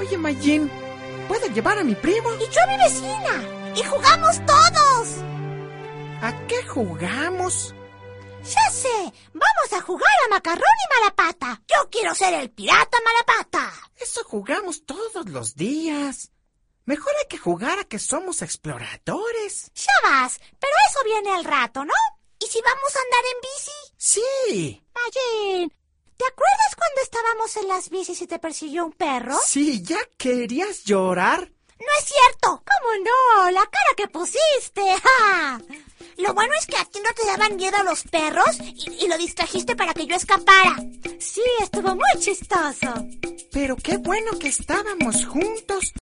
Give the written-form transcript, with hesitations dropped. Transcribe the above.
Oye, Mayín, ¿puedo llevar a mi primo? Y yo a mi vecina. Y jugamos todos. ¿A qué jugamos? Ya sé, vamos a jugar a macarrón y malapata. Yo quiero ser el pirata malapata. Eso jugamos todos los días. Mejor hay que jugar a que somos exploradores. Ya vas, pero eso viene al rato, ¿no? ¿Y si vamos a andar en bici? Sí. Mayín, ¿te acuerdas cuando estábamos en las bicis y te persiguió un perro? Sí, ¿ya querías llorar? ¡No es cierto! ¿Cómo no? ¡La cara que pusiste! ¡Ja! Lo bueno es que a ti no te daban miedo los perros y lo distrajiste para que yo escapara. Sí, estuvo muy chistoso. Pero qué bueno que estábamos juntos.